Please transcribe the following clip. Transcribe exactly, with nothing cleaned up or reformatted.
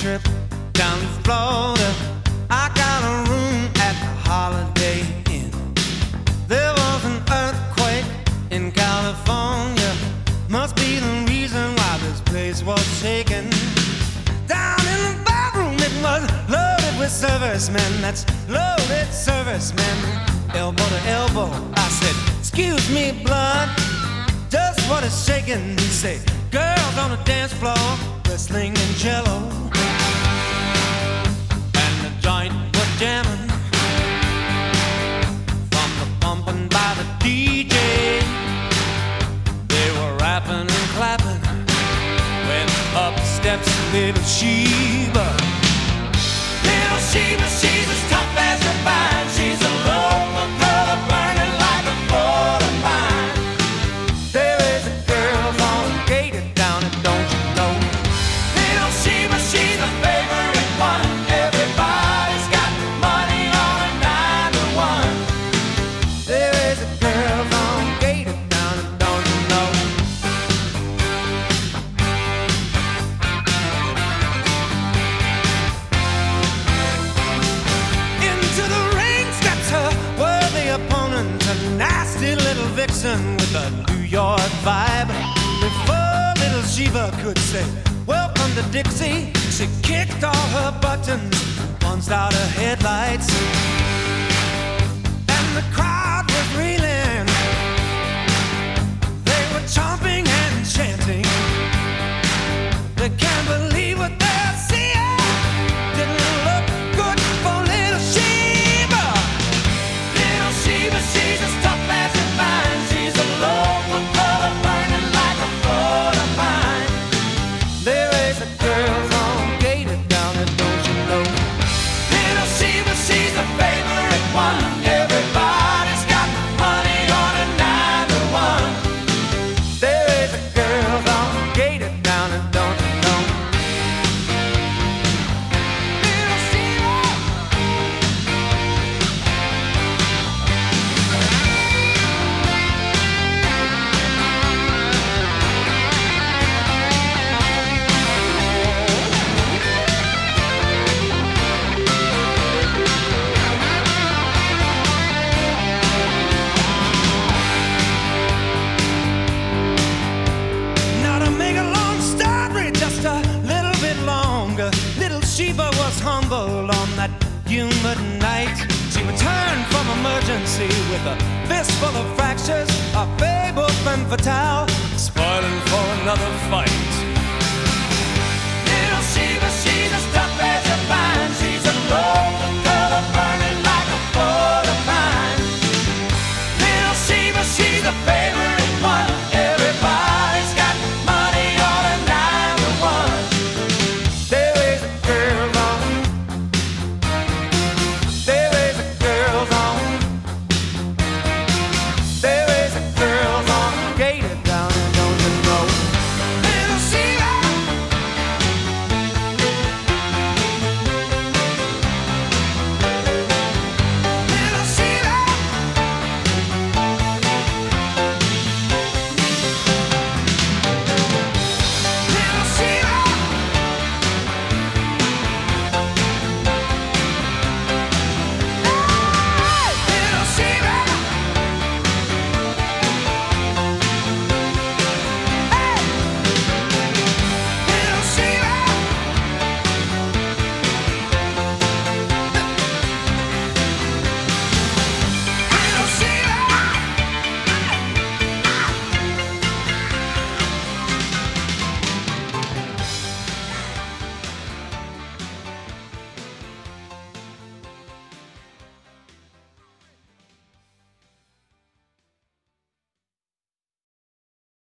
trip down to Florida. I got a room at the Holiday Inn. There was an earthquake in California. Must be the reason why this place was shaking. Down in the bathroom it was loaded with servicemen. That's loaded servicemen, elbow to elbow. I said, excuse me, blood, just what is shaking? He said, girls on the dance floor, wrestling in jello, and the joint was jamming from the bumping by the D J. They were rapping and clapping when up steps little Sheba. Little Sheba, she's as tough as a vine. She's a local girl burning like a coal mine. There is a girl on gated down it, don't you know? Little Sheba, she's a favorite one. Everybody's got money on a nine to one. There is a girl on gated down it, don't you know? Into the ring steps her worthy opponent, a nasty little vixen with a New York vibe. Before little Sheba could say, welcome to Dixie, she kicked all her buttons, punched out her headlights, and the crowd was reeling. They were chomping and chanting. They can't believe what they're seeing. Didn't look good for little Sheba. Little Sheba, she's as tough as a vine. She's a local color burning like a coal mine. There is a girl on gated down it, don't you know? Little Sheba, she's a favorite one. Everybody's got money on a nine to one. There is a girl on gated down it, don't you know? Little Sheba. Now to make a long story just a little bit longer, little Sheba was humble on that humid night. She returned from emergency with a fistful of fractures, a fable femme fatale, spoiling for another fight.